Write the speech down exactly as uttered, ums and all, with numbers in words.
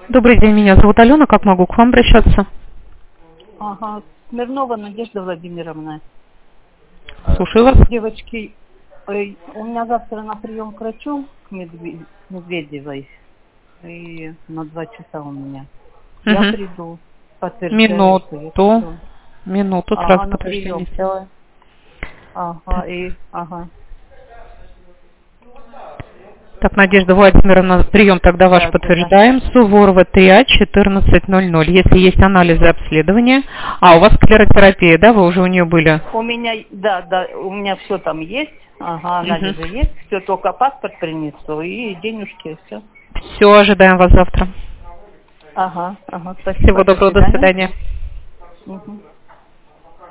Добрый день, меня зовут Алена. Как могу к вам обращаться? Ага, Смирнова Надежда Владимировна. Слушаю вас. Девочки, ой, у меня завтра на прием к врачу, к Медве- Медведевой, и на два часа у меня. Я Угу. приду, подтверждаю, что я Минуту. приду. Минуту, Ага, сразу на подтверждение прием. сделаю. Ага, и, ага. Так, Надежда Владимировна, прием тогда ваш Да, да, да. подтверждаем. Суворова три А четырнадцать ноль ноль. Если есть анализы обследования. А, у вас склеротерапия, да? Вы уже у нее были? У меня, да, да, у меня все там есть. Ага, Угу. анализы есть. Все, только паспорт принесу и денежки, все. Все, ожидаем вас завтра. Ага, ага, спасибо, Всего до доброго, до свидания. свидания. Угу.